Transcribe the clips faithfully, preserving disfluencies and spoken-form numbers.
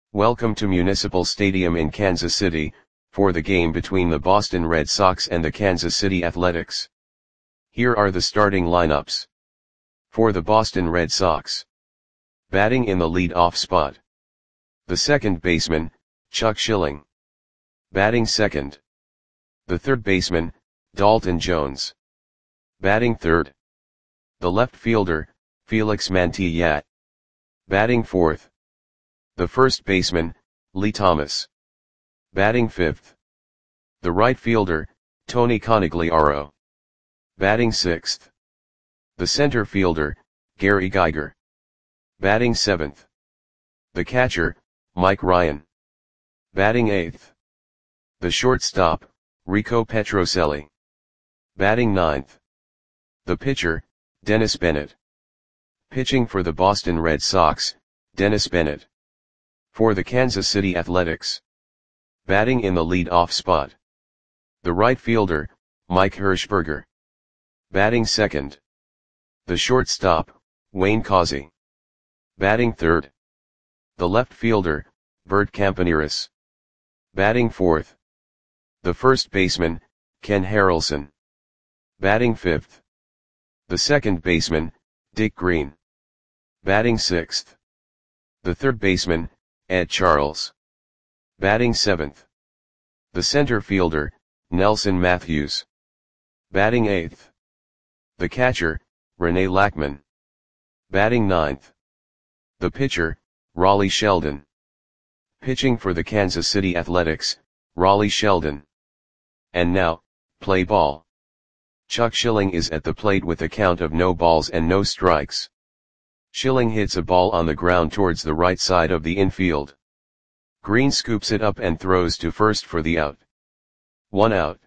Welcome to Municipal Stadium in Kansas City, for the game between the Boston Red Sox and the Kansas City Athletics. Here are the starting lineups. For the Boston Red Sox. Batting in the lead-off spot. The second baseman, Chuck Schilling. Batting second. The third baseman, Dalton Jones. Batting third. The left fielder, Felix Mantilla. Batting fourth. The first baseman, Lee Thomas. Batting fifth. The right fielder, Tony Conigliaro. Batting sixth. The center fielder, Gary Geiger. Batting seventh. The catcher, Mike Ryan. Batting eighth. The shortstop, Rico Petrocelli. Batting ninth. The pitcher, Dennis Bennett. Pitching for the Boston Red Sox, Dennis Bennett. For the Kansas City Athletics. Batting in the lead-off spot. The right fielder, Mike Hirschberger. Batting second. The shortstop, Wayne Causey. Batting third. The left fielder, Bert Campaneris. Batting fourth. The first baseman, Ken Harrelson. Batting fifth. The second baseman, Dick Green. Batting sixth. The third baseman, Ed Charles. Batting seventh. The center fielder, Nelson Matthews. Batting eighth. The catcher, Rene Lackman. Batting ninth. The pitcher, Raleigh Sheldon. Pitching for the Kansas City Athletics, Raleigh Sheldon. And now, play ball. Chuck Schilling is at the plate with a count of no balls and no strikes. Schilling hits a ball on the ground towards the right side of the infield. Green scoops it up and throws to first for the out. One out.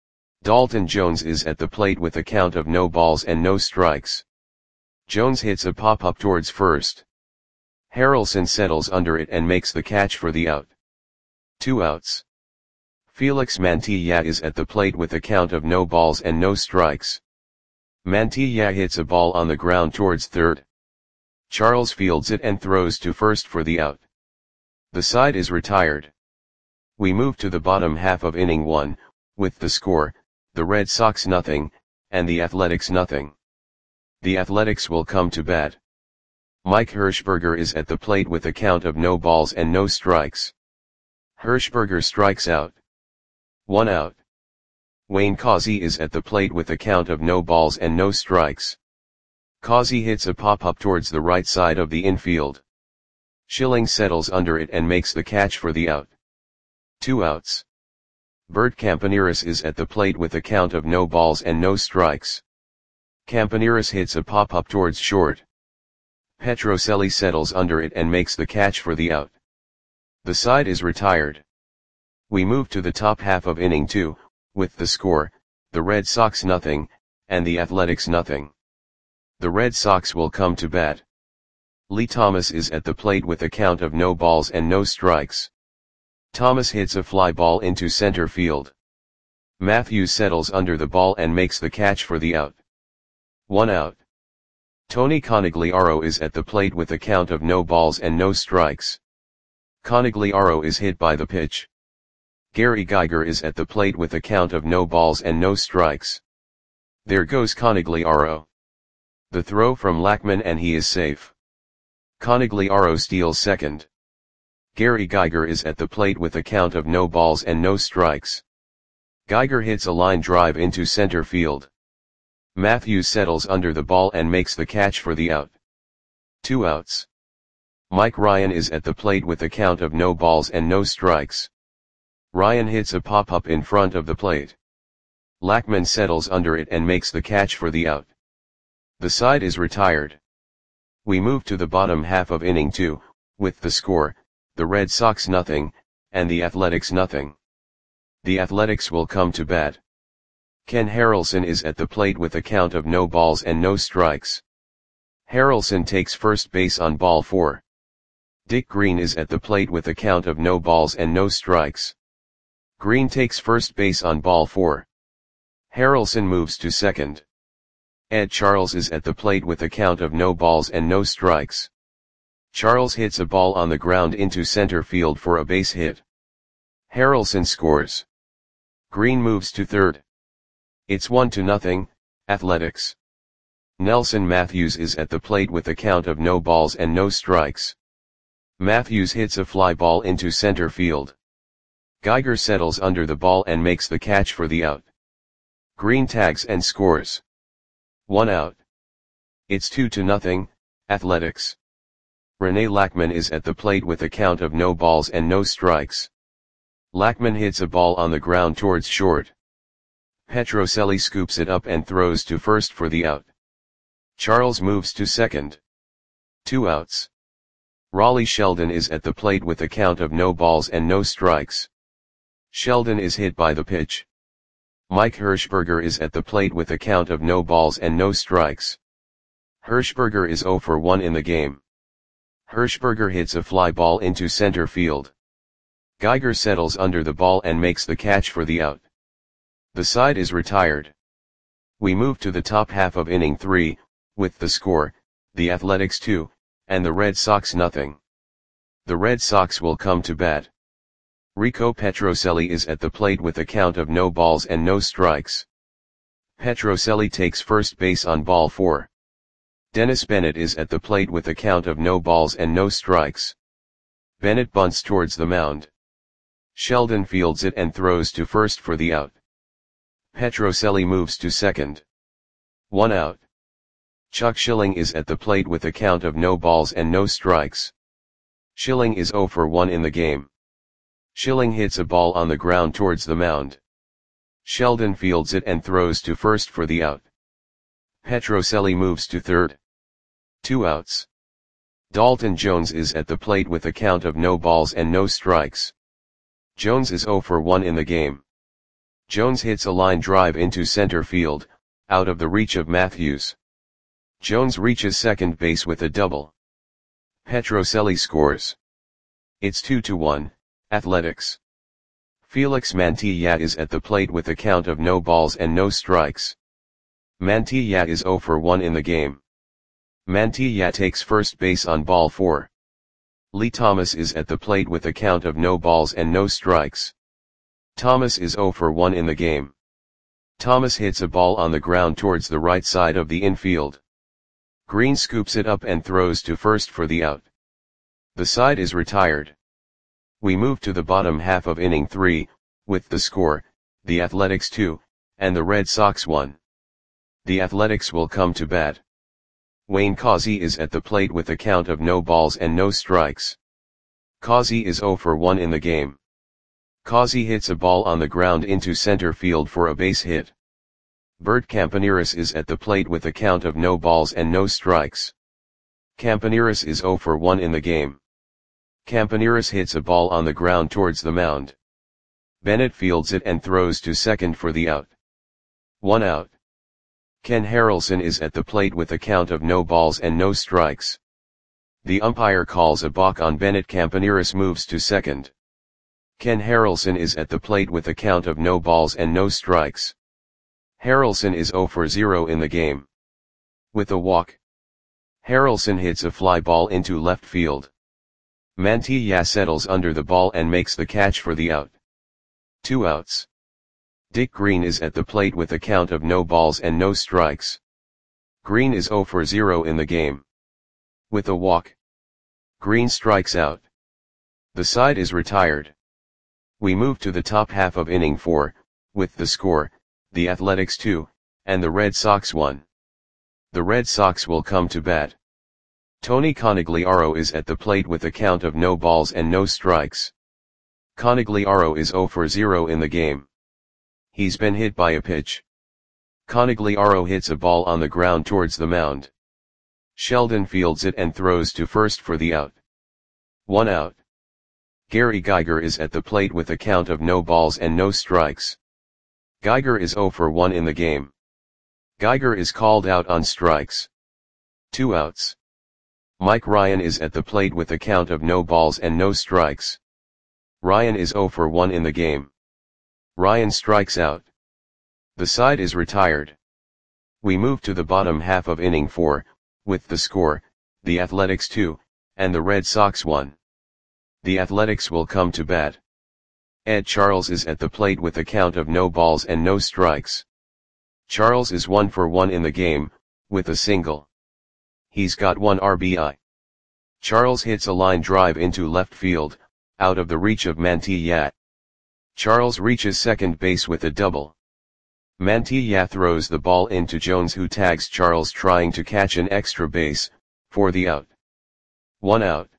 Dalton Jones is at the plate with a count of no balls and no strikes. Jones hits a pop-up towards first. Harrelson settles under it and makes the catch for the out. Two outs. Felix Mantilla is at the plate with a count of no balls and no strikes. Mantilla hits a ball on the ground towards third. Charles fields it and throws to first for the out. The side is retired. We move to the bottom half of inning one, with the score, the Red Sox nothing, and the Athletics nothing. The Athletics will come to bat. Mike Hirschberger is at the plate with a count of no balls and no strikes. Hirschberger strikes out. One out. Wayne Causey is at the plate with a count of no balls and no strikes. Causey hits a pop-up towards the right side of the infield. Schilling settles under it and makes the catch for the out. Two outs. Bert Campaneris is at the plate with a count of no balls and no strikes. Campaneris hits a pop-up towards short. Petrocelli settles under it and makes the catch for the out. The side is retired. We move to the top half of inning two, with the score, the Red Sox nothing, and the Athletics nothing. The Red Sox will come to bat. Lee Thomas is at the plate with a count of no balls and no strikes. Thomas hits a fly ball into center field. Matthews settles under the ball and makes the catch for the out. One out. Tony Conigliaro is at the plate with a count of no balls and no strikes. Conigliaro is hit by the pitch. Gary Geiger is at the plate with a count of no balls and no strikes. There goes Conigliaro. The throw from Lackman and he is safe. Conigliaro steals second. Gary Geiger is at the plate with a count of no balls and no strikes. Geiger hits a line drive into center field. Matthews settles under the ball and makes the catch for the out. Two outs. Mike Ryan is at the plate with a count of no balls and no strikes. Ryan hits a pop-up in front of the plate. Lackman settles under it and makes the catch for the out. The side is retired. We move to the bottom half of inning two, with the score, the Red Sox nothing, and the Athletics nothing. The Athletics will come to bat. Ken Harrelson is at the plate with a count of no balls and no strikes. Harrelson takes first base on ball four. Dick Green is at the plate with a count of no balls and no strikes. Green takes first base on ball four. Harrelson moves to second. Ed Charles is at the plate with a count of no balls and no strikes. Charles hits a ball on the ground into center field for a base hit. Harrelson scores. Green moves to third. It's one to nothing, Athletics. Nelson Matthews is at the plate with a count of no balls and no strikes. Matthews hits a fly ball into center field. Geiger settles under the ball and makes the catch for the out. Green tags and scores. One out. It's two to nothing, Athletics. Rene Lackman is at the plate with a count of no balls and no strikes. Lackman hits a ball on the ground towards short. Petrocelli scoops it up and throws to first for the out. Charles moves to second. Two outs. Raleigh Sheldon is at the plate with a count of no balls and no strikes. Sheldon is hit by the pitch. Mike Hirschberger is at the plate with a count of no balls and no strikes. Hirschberger is zero for one in the game. Hirschberger hits a fly ball into center field. Geiger settles under the ball and makes the catch for the out. The side is retired. We move to the top half of inning three, with the score, the Athletics two, and the Red Sox nothing. The Red Sox will come to bat. Rico Petrocelli is at the plate with a count of no balls and no strikes. Petrocelli takes first base on ball four. Dennis Bennett is at the plate with a count of no balls and no strikes. Bennett bunts towards the mound. Sheldon fields it and throws to first for the out. Petrocelli moves to second. One out. Chuck Schilling is at the plate with a count of no balls and no strikes. Schilling is zero for one in the game. Schilling hits a ball on the ground towards the mound. Sheldon fields it and throws to first for the out. Petrocelli moves to third. Two outs. Dalton Jones is at the plate with a count of no balls and no strikes. Jones is zero for one in the game. Jones hits a line drive into center field, out of the reach of Matthews. Jones reaches second base with a double. Petrocelli scores. It's two to one, Athletics. Felix Mantilla is at the plate with a count of no balls and no strikes. Mantilla is zero for one in the game. Mantilla takes first base on ball four. Lee Thomas is at the plate with a count of no balls and no strikes. Thomas is zero for one in the game. Thomas hits a ball on the ground towards the right side of the infield. Green scoops it up and throws to first for the out. The side is retired. We move to the bottom half of inning three, with the score, the Athletics two, and the Red Sox one. The Athletics will come to bat. Wayne Causey is at the plate with a count of no balls and no strikes. Causey is zero for one in the game. Causey hits a ball on the ground into center field for a base hit. Bert Campaneris is at the plate with a count of no balls and no strikes. Campaneris is zero for one in the game. Campaneris hits a ball on the ground towards the mound. Bennett fields it and throws to second for the out. One out. Ken Harrelson is at the plate with a count of no balls and no strikes. The umpire calls a balk on Bennett. Campaneris moves to second. Ken Harrelson is at the plate with a count of no balls and no strikes. Harrelson is zero for zero in the game. With a walk. Harrelson hits a fly ball into left field. Mantilla settles under the ball and makes the catch for the out. Two outs. Dick Green is at the plate with a count of no balls and no strikes. Green is zero for zero in the game. With a walk. Green strikes out. The side is retired. We move to the top half of inning four, with the score, the Athletics two, and the Red Sox one. The Red Sox will come to bat. Tony Conigliaro is at the plate with a count of no balls and no strikes. Conigliaro is zero for zero in the game. He's been hit by a pitch. Conigliaro hits a ball on the ground towards the mound. Sheldon fields it and throws to first for the out. One out. Gary Geiger is at the plate with a count of no balls and no strikes. Geiger is zero for one in the game. Geiger is called out on strikes. Two outs. Mike Ryan is at the plate with a count of no balls and no strikes. Ryan is zero for one in the game. Ryan strikes out. The side is retired. We move to the bottom half of inning four, with the score, the Athletics two, and the Red Sox one. The Athletics will come to bat. Ed Charles is at the plate with a count of no balls and no strikes. Charles is one for one in the game, with a single. He's got one R B I. Charles hits a line drive into left field, out of the reach of Mantilla. Charles reaches second base with a double. Mantilla throws the ball into Jones, who tags Charles trying to catch an extra base, for the out. One out.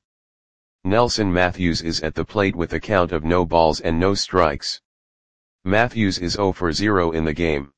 Nelson Matthews is at the plate with a count of no balls and no strikes. Matthews is zero for zero in the game.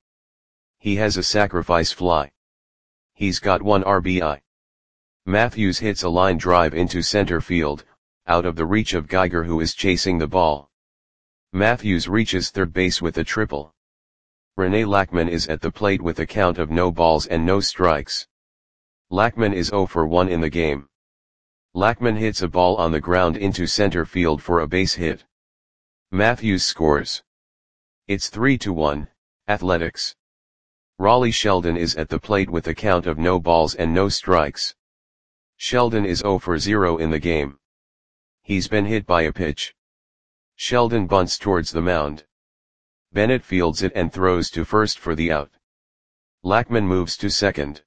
He has a sacrifice fly. He's got one R B I. Matthews hits a line drive into center field, out of the reach of Geiger, who is chasing the ball. Matthews reaches third base with a triple. Rene Lackman is at the plate with a count of no balls and no strikes. Lackman is zero for one in the game. Lackman hits a ball on the ground into center field for a base hit. Matthews scores. It's three to one, Athletics. Raleigh Sheldon is at the plate with a count of no balls and no strikes. Sheldon is zero for zero in the game. He's been hit by a pitch. Sheldon bunts towards the mound. Bennett fields it and throws to first for the out. Lackman moves to second.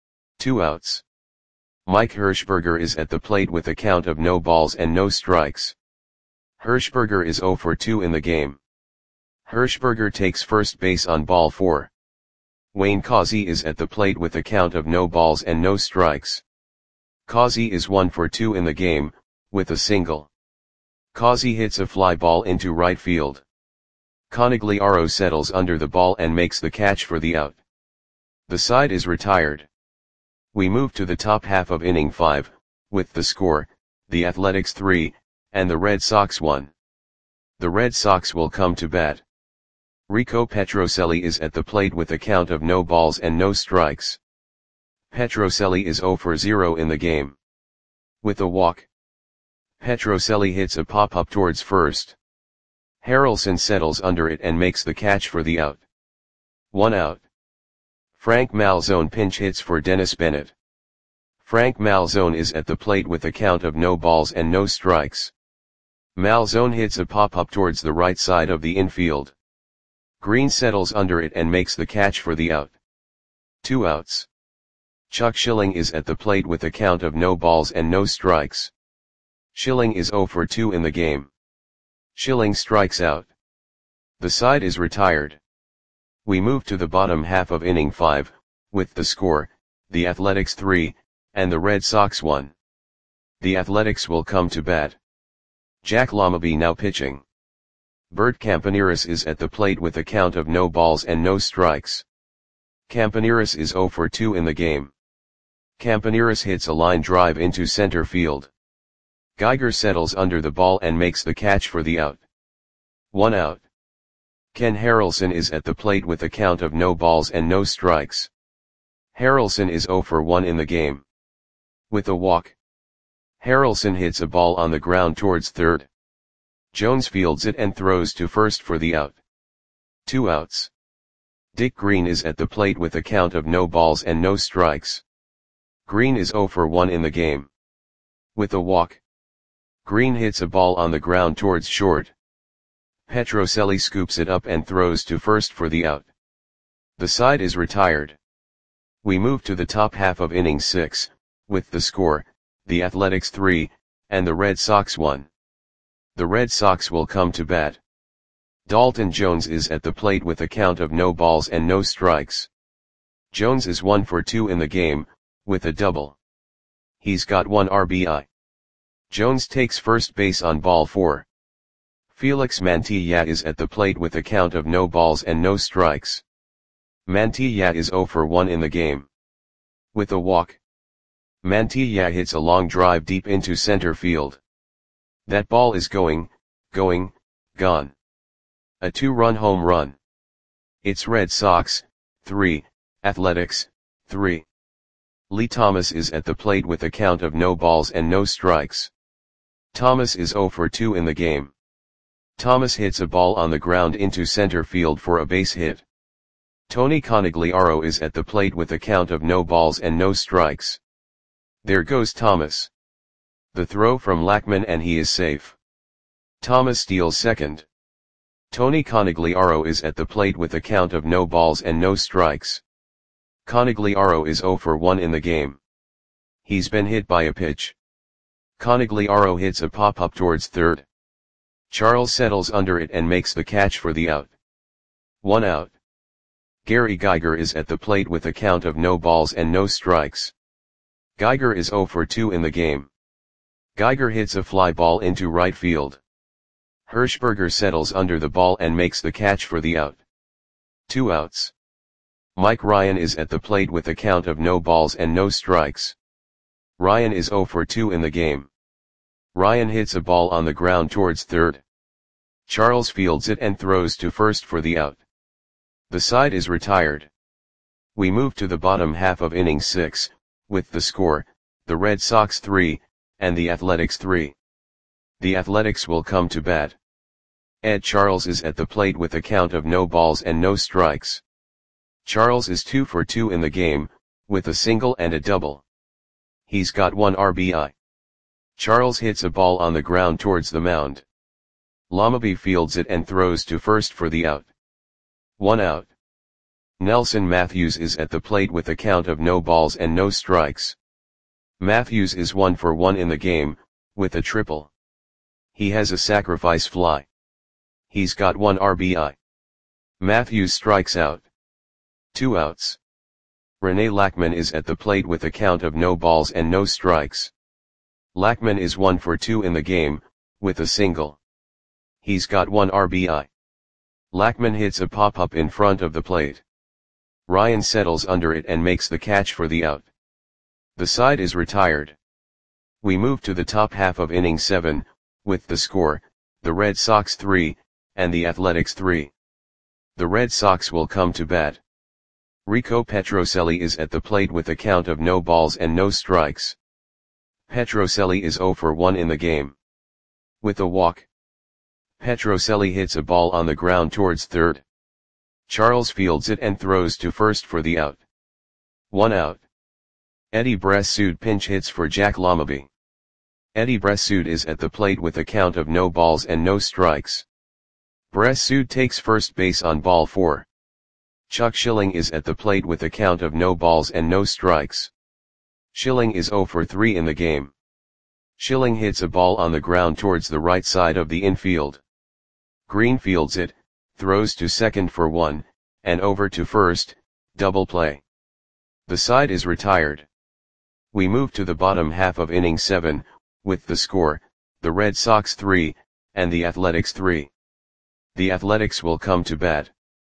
Two outs. Mike Hirschberger is at the plate with a count of no balls and no strikes. Hirschberger is zero for two in the game. Hirschberger takes first base on ball four. Wayne Causey is at the plate with a count of no balls and no strikes. Causey is one for two in the game, with a single. Causey hits a fly ball into right field. Conigliaro settles under the ball and makes the catch for the out. The side is retired. We move to the top half of inning five, with the score, the Athletics three, and the Red Sox one. The Red Sox will come to bat. Rico Petrocelli is at the plate with a count of no balls and no strikes. Petrocelli is zero for zero in the game. With a walk. Petrocelli hits a pop-up towards first. Harrelson settles under it and makes the catch for the out. One out. Frank Malzone pinch hits for Dennis Bennett. Frank Malzone is at the plate with a count of no balls and no strikes. Malzone hits a pop-up towards the right side of the infield. Green settles under it and makes the catch for the out. Two outs. Chuck Schilling is at the plate with a count of no balls and no strikes. Schilling is zero for two in the game. Schilling strikes out. The side is retired. We move to the bottom half of inning five, with the score, the Athletics three, and the Red Sox one. The Athletics will come to bat. Jack Lamaby now pitching. Bert Campaneris is at the plate with a count of no balls and no strikes. Campaneris is zero for two in the game. Campaneris hits a line drive into center field. Geiger settles under the ball and makes the catch for the out. One out. Ken Harrelson is at the plate with a count of no balls and no strikes. Harrelson is zero for one in the game. With a walk. Harrelson hits a ball on the ground towards third. Jones fields it and throws to first for the out. Two outs. Dick Green is at the plate with a count of no balls and no strikes. Green is zero for one in the game. With a walk. Green hits a ball on the ground towards short. Petrocelli scoops it up and throws to first for the out. The side is retired. We move to the top half of inning six, with the score, the Athletics three, and the Red Sox one. The Red Sox will come to bat. Dalton Jones is at the plate with a count of no balls and no strikes. Jones is one for two in the game, with a double. He's got one R B I. Jones takes first base on ball four. Felix Mantilla is at the plate with a count of no balls and no strikes. Mantilla is zero for one in the game. With a walk. Mantilla hits a long drive deep into center field. That ball is going, going, gone. A two-run home run. It's Red Sox, three, Athletics, three. Lee Thomas is at the plate with a count of no balls and no strikes. Thomas is zero for two in the game. Thomas hits a ball on the ground into center field for a base hit. Tony Conigliaro is at the plate with a count of no balls and no strikes. There goes Thomas. The throw from Lackman and he is safe. Thomas steals second. Tony Conigliaro is at the plate with a count of no balls and no strikes. Conigliaro is zero for one in the game. He's been hit by a pitch. Conigliaro hits a pop-up towards third. Charles settles under it and makes the catch for the out. One out. Gary Geiger is at the plate with a count of no balls and no strikes. Geiger is zero for two in the game. Geiger hits a fly ball into right field. Hirschberger settles under the ball and makes the catch for the out. Two outs. Mike Ryan is at the plate with a count of no balls and no strikes. Ryan is zero for two in the game. Ryan hits a ball on the ground towards third. Charles fields it and throws to first for the out. The side is retired. We move to the bottom half of inning six, with the score, the Red Sox three, and the Athletics three. The Athletics will come to bat. Ed Charles is at the plate with a count of no balls and no strikes. Charles is two for two in the game, with a single and a double. He's got one R B I. Charles hits a ball on the ground towards the mound. Lamaby fields it and throws to first for the out. One out. Nelson Matthews is at the plate with a count of no balls and no strikes. Matthews is one for one in the game, with a triple. He has a sacrifice fly. He's got one R B I. Matthews strikes out. Two outs. Rene Lackman is at the plate with a count of no balls and no strikes. Lackman is one for two in the game, with a single. He's got one R B I. Lackman hits a pop-up in front of the plate. Ryan settles under it and makes the catch for the out. The side is retired. We move to the top half of inning seven, with the score, the Red Sox three, and the Athletics three. The Red Sox will come to bat. Rico Petrocelli is at the plate with a count of no balls and no strikes. Petrocelli is zero for one in the game. With a walk. Petrocelli hits a ball on the ground towards third. Charles fields it and throws to first for the out. One out. Eddie Bressoud pinch hits for Jack Lamaby. Eddie Bressoud is at the plate with a count of no balls and no strikes. Bressoud takes first base on ball four. Chuck Schilling is at the plate with a count of no balls and no strikes. Schilling is zero for three in the game. Schilling hits a ball on the ground towards the right side of the infield. Green fields it, throws to second for one, and over to first, double play. The side is retired. We move to the bottom half of inning seven, with the score, the Red Sox three, and the Athletics three. The Athletics will come to bat.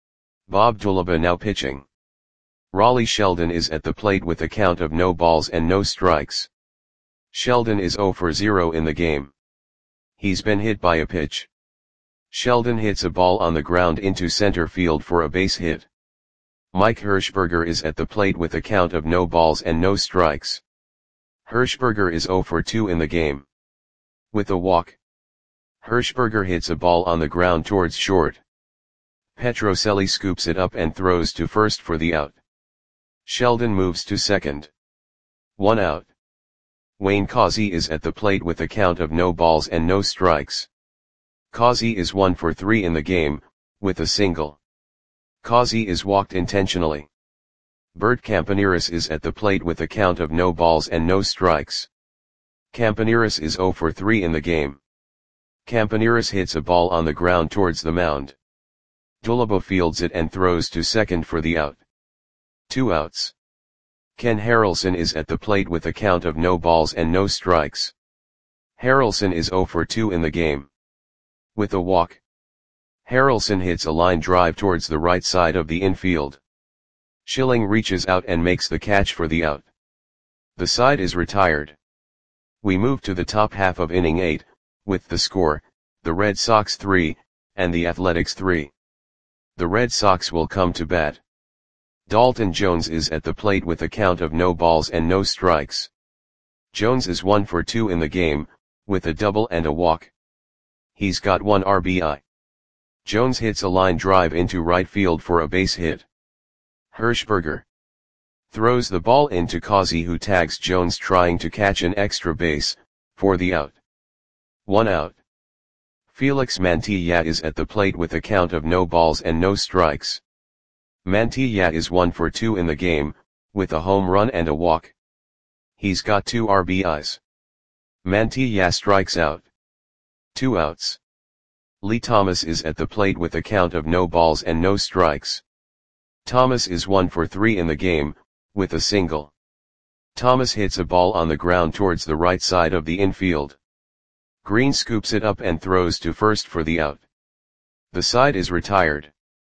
Bob Dulaba now pitching. Raleigh Sheldon is at the plate with a count of no balls and no strikes. Sheldon is zero for zero in the game. He's been hit by a pitch. Sheldon hits a ball on the ground into center field for a base hit. Mike Hirschberger is at the plate with a count of no balls and no strikes. Hirschberger is zero for two in the game. With a walk. Hirschberger hits a ball on the ground towards short. Petrocelli scoops it up and throws to first for the out. Sheldon moves to second. One out. Wayne Causey is at the plate with a count of no balls and no strikes. Causey is one for three in the game, with a single. Causey is walked intentionally. Bert Campaneris is at the plate with a count of no balls and no strikes. Campaneris is zero for three in the game. Campaneris hits a ball on the ground towards the mound. Dulaba fields it and throws to second for the out. Two outs. Ken Harrelson is at the plate with a count of no balls and no strikes. Harrelson is zero for two in the game. With a walk. Harrelson hits a line drive towards the right side of the infield. Schilling reaches out and makes the catch for the out. The side is retired. We move to the top half of inning eight, with the score, the Red Sox three, and the Athletics three. The Red Sox will come to bat. Dalton Jones is at the plate with a count of no balls and no strikes. Jones is one for two in the game, with a double and a walk. He's got one R B I. Jones hits a line drive into right field for a base hit. Hirschberger throws the ball into Causey, who tags Jones trying to catch an extra base, for the out. One out. Felix Mantilla is at the plate with a count of no balls and no strikes. Mantilla is one for two in the game, with a home run and a walk. He's got two R B Is. Mantilla strikes out. Two outs. Lee Thomas is at the plate with a count of no balls and no strikes. Thomas is one for three in the game, with a single. Thomas hits a ball on the ground towards the right side of the infield. Green scoops it up and throws to first for the out. The side is retired.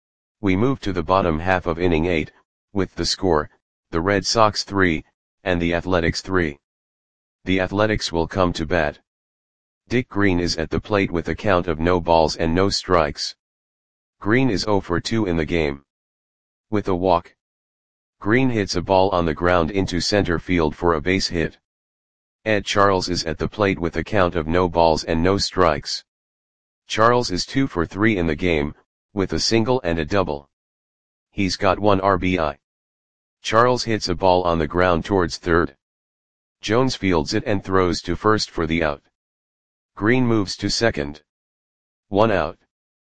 We move to the bottom half of inning eight, with the score, the Red Sox three, and the Athletics three. The Athletics will come to bat. Dick Green is at the plate with a count of no balls and no strikes. Green is zero for two in the game. With a walk. Green hits a ball on the ground into center field for a base hit. Ed Charles is at the plate with a count of no balls and no strikes. Charles is two for three in the game, with a single and a double. He's got one R B I. Charles hits a ball on the ground towards third. Jones fields it and throws to first for the out. Green moves to second. One out.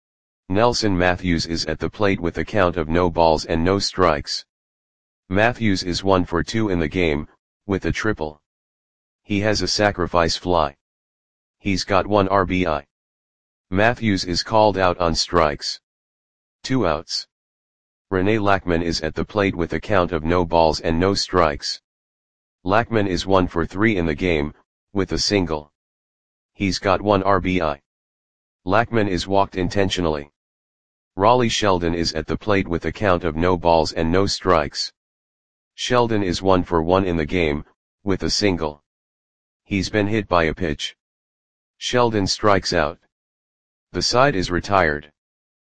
Nelson Matthews is at the plate with a count of no balls and no strikes. Matthews is one for two in the game, with a triple. He has a sacrifice fly. He's got one R B I. Matthews is called out on strikes. Two outs. Rene Lackman is at the plate with a count of no balls and no strikes. Lackman is one for three in the game, with a single. He's got one R B I. Lackman is walked intentionally. Raleigh Sheldon is at the plate with a count of no balls and no strikes. Sheldon is one for one in the game, with a single. He's been hit by a pitch. Sheldon strikes out. The side is retired.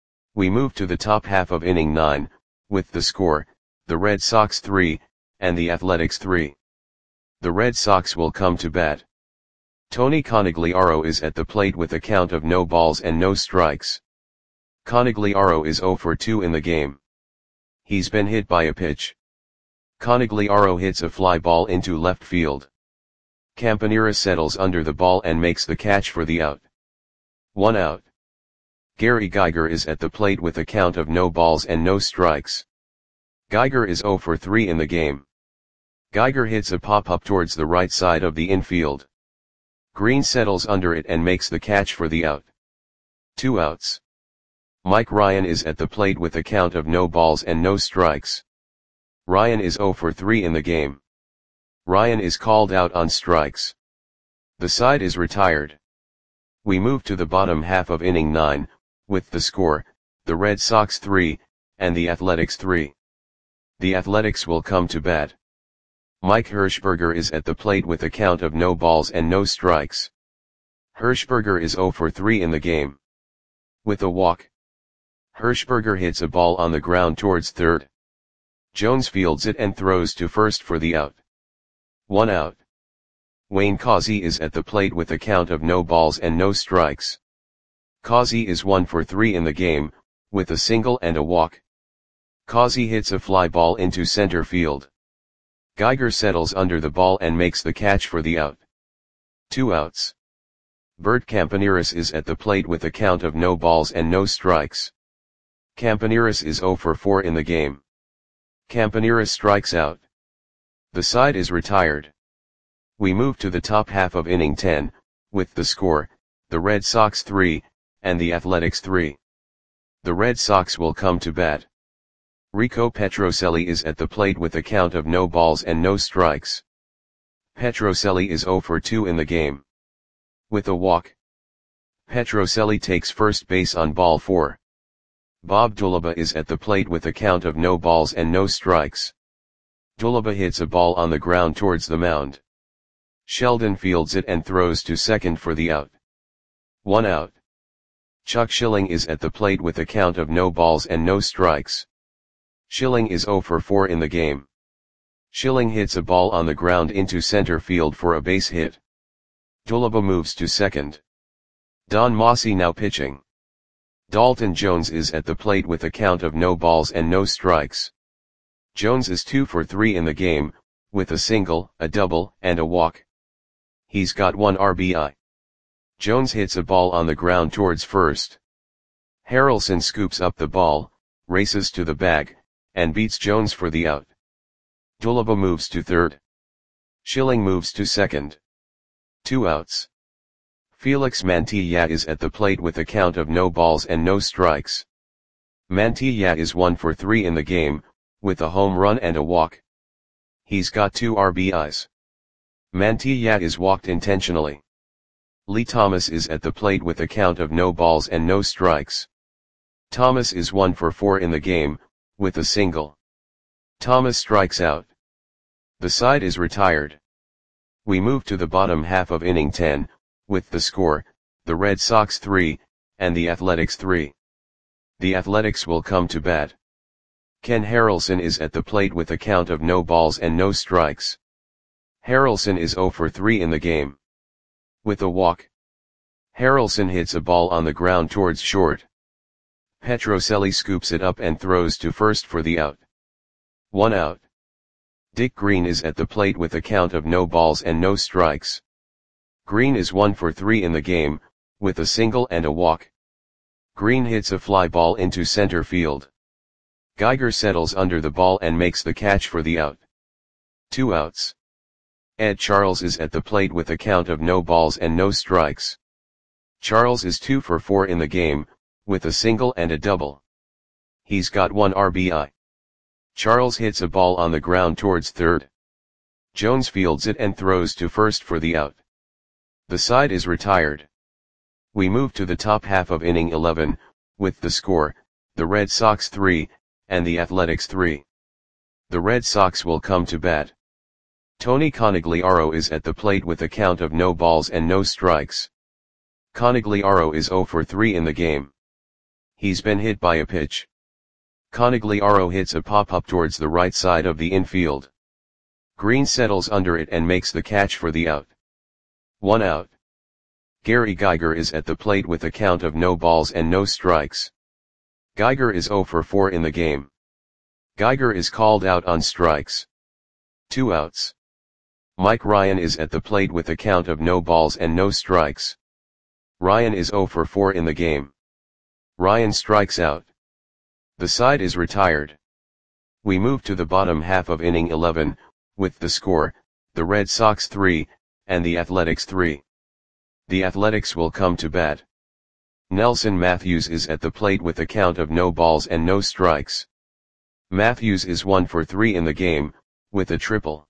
We move to the top half of inning nine, with the score, the Red Sox three, and the Athletics three. The Red Sox will come to bat. Tony Conigliaro is at the plate with a count of no balls and no strikes. Conigliaro is zero for two in the game. He's been hit by a pitch. Conigliaro hits a fly ball into left field. Campanera settles under the ball and makes the catch for the out. One out. Gary Geiger is at the plate with a count of no balls and no strikes. Geiger is zero for three in the game. Geiger hits a pop-up towards the right side of the infield. Green settles under it and makes the catch for the out. Two outs. Mike Ryan is at the plate with a count of no balls and no strikes. Ryan is zero for three in the game. Ryan is called out on strikes. The side is retired. We move to the bottom half of inning nine, with the score, the Red Sox three, and the Athletics three. The Athletics will come to bat. Mike Hirschberger is at the plate with a count of no balls and no strikes. Hirschberger is zero for three in the game. With a walk. Hirschberger hits a ball on the ground towards third. Jones fields it and throws to first for the out. One out. Wayne Causey is at the plate with a count of no balls and no strikes. Causey is one for three in the game, with a single and a walk. Causey hits a fly ball into center field. Geiger settles under the ball and makes the catch for the out. Two outs. Bert Campaneris is at the plate with a count of no balls and no strikes. Campaneris is zero for four in the game. Campaneris strikes out. The side is retired. We move to the top half of inning ten, with the score, the Red Sox three, and the Athletics three. The Red Sox will come to bat. Rico Petrocelli is at the plate with a count of no balls and no strikes. Petrocelli is zero for two in the game. With a walk. Petrocelli takes first base on ball four. Bob Dulaba is at the plate with a count of no balls and no strikes. Dulaba hits a ball on the ground towards the mound. Sheldon fields it and throws to second for the out. One out. Chuck Schilling is at the plate with a count of no balls and no strikes. Schilling is zero for four in the game. Schilling hits a ball on the ground into center field for a base hit. Dulaba moves to second. Don Mossy now pitching. Dalton Jones is at the plate with a count of no balls and no strikes. Jones is two for three in the game, with a single, a double, and a walk. He's got one R B I. Jones hits a ball on the ground towards first. Harrelson scoops up the ball, races to the bag, and beats Jones for the out. Dulaba moves to third. Schilling moves to second. Two outs. Felix Mantilla is at the plate with a count of no balls and no strikes. Mantilla is one for three in the game, with a home run and a walk. He's got two R B Is. Mantilla is walked intentionally. Lee Thomas is at the plate with a count of no balls and no strikes. Thomas is one for four in the game, with a single. Thomas strikes out. The side is retired. We move to the bottom half of inning ten, with the score, the Red Sox three, and the Athletics three. The Athletics will come to bat. Ken Harrelson is at the plate with a count of no balls and no strikes. Harrelson is zero for three in the game. With a walk. Harrelson hits a ball on the ground towards short. Petrocelli scoops it up and throws to first for the out. One out. Dick Green is at the plate with a count of no balls and no strikes. Green is one for three in the game, with a single and a walk. Green hits a fly ball into center field. Geiger settles under the ball and makes the catch for the out. Two outs. Ed Charles is at the plate with a count of no balls and no strikes. Charles is two for four in the game, with a single and a double. He's got one R B I. Charles hits a ball on the ground towards third. Jones fields it and throws to first for the out. The side is retired. We move to the top half of inning eleven, with the score, the Red Sox three, and the Athletics three. The Red Sox will come to bat. Tony Conigliaro is at the plate with a count of no balls and no strikes. Conigliaro is zero for three in the game. He's been hit by a pitch. Conigliaro hits a pop-up towards the right side of the infield. Green settles under it and makes the catch for the out. One out. Gary Geiger is at the plate with a count of no balls and no strikes. Geiger is zero for four in the game. Geiger is called out on strikes. Two outs. Mike Ryan is at the plate with a count of no balls and no strikes. Ryan is zero for four in the game. Ryan strikes out. The side is retired. We move to the bottom half of inning eleven, with the score, the Red Sox three, and the Athletics three. The Athletics will come to bat. Nelson Matthews is at the plate with a count of no balls and no strikes. Matthews is one for three in the game, with a triple.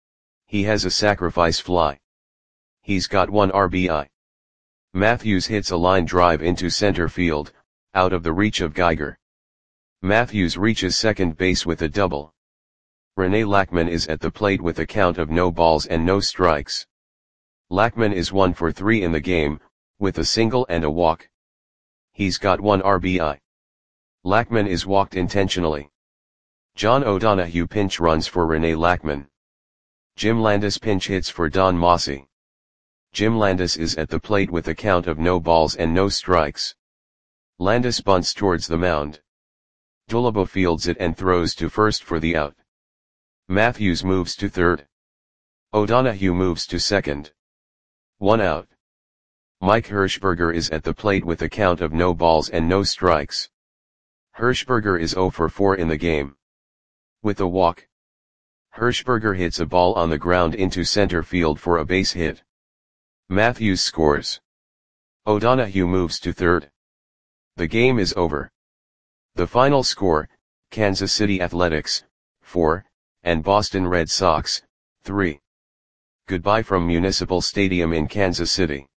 He has a sacrifice fly. He's got one R B I. Matthews hits a line drive into center field, out of the reach of Geiger. Matthews reaches second base with a double. Rene Lackman is at the plate with a count of no balls and no strikes. Lackman is one for three in the game, with a single and a walk. He's got one R B I. Lackman is walked intentionally. John O'Donohue pinch runs for Rene Lackman. Jim Landis pinch hits for Don Mossy. Jim Landis is at the plate with a count of no balls and no strikes. Landis bunts towards the mound. Dulaba fields it and throws to first for the out. Matthews moves to third. O'Donohue moves to second. One out. Mike Hirschberger is at the plate with a count of no balls and no strikes. Hirschberger is zero for four in the game. With a walk. Hirschberger hits a ball on the ground into center field for a base hit. Matthews scores. O'Donohue moves to third. The game is over. The final score, Kansas City Athletics, four, and Boston Red Sox, three. Goodbye from Municipal Stadium in Kansas City.